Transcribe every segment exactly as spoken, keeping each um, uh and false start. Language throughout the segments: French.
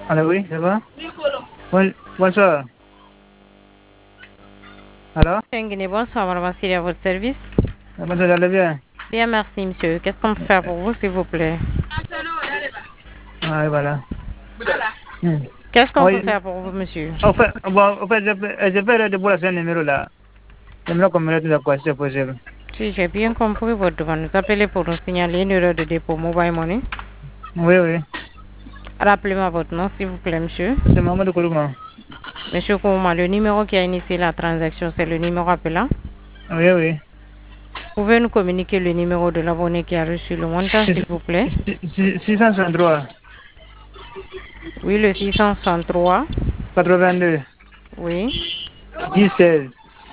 Alors oui, ça va? Bon- bonsoir. Alors? Nguyen, bonsoir, madame Assiri, à votre service. Bonsoir, vous allez bien? Bien, merci, monsieur. Qu'est-ce qu'on peut faire pour vous, s'il vous plaît? Ah, oui, voilà. Hmm. Qu'est-ce qu'on peut Oui, faire pour vous, monsieur? en fait, bon, en fait, je peux, je peux redébourser ce numéro-là. Le numéro qu'on me l'a dit quoi, c'est possible. Si j'ai bien compris votre demande, nous appelez pour nous signaler une erreur de dépôt mobile money. Oui, oui. Rappelez-moi votre nom, s'il vous plaît, monsieur. C'est Mamadou Kourouma. Monsieur Kouma, le numéro qui a initié la transaction, c'est le numéro appelant. Oui, oui. Pouvez nous communiquer le numéro de l'abonné qui a reçu le montant, s'il vous plaît? six cent soixante-trois, Oui, le six cent soixante-trois. quatre-vingt-deux, Oui. dix, seize.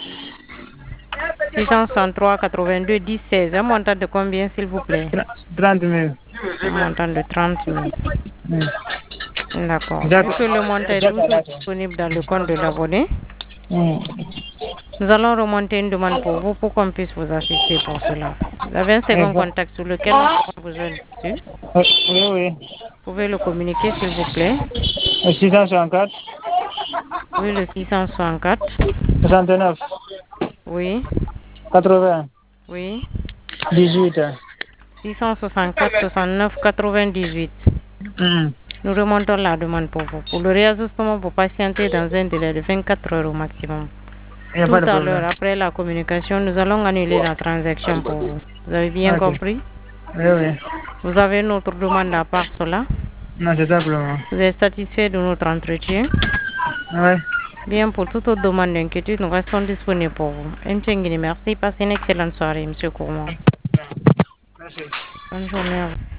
six cent soixante-trois quatre-vingt-deux dix seize. Un montant de combien, s'il vous plaît? trente mille. Un montant de trente mille. Hmm. D'accord. Vu Jacques, que le montant est Jacques toujours Alato. disponible dans le compte de l'abonné, Hmm. nous allons remonter une demande pour vous pour qu'on puisse vous assister pour cela. Vous avez un Eh, second bon. contact sur lequel nous pouvons vous joindre dessus. Oui, oui. Oui. Vous pouvez le communiquer, s'il vous plaît. six cent soixante-quatre, Oui, le six cent soixante-quatre. soixante-neuf, Oui, quatre-vingts, oui. dix-huit. six cent soixante-quatre soixante-neuf quatre-vingt-dix-huit. Hmm. Nous remontons la demande pour vous. Pour le réajustement, vous patientez dans un délai de vingt-quatre heures au maximum. Il n'y a Tout pas de à l'heure, problème. après la communication, nous allons annuler la transaction pour vous. Vous avez bien Ok. compris? Oui, oui. Vous avez notre demande à part cela. Non, c'est simplement. Vous êtes satisfait de notre entretien? Oui. Bien, pour toute autre demande d'inquiétude, nous restons disponibles pour vous. M. Nguyen, merci. Passez une excellente soirée, M. Kourmont. Merci. Bonne journée à vous.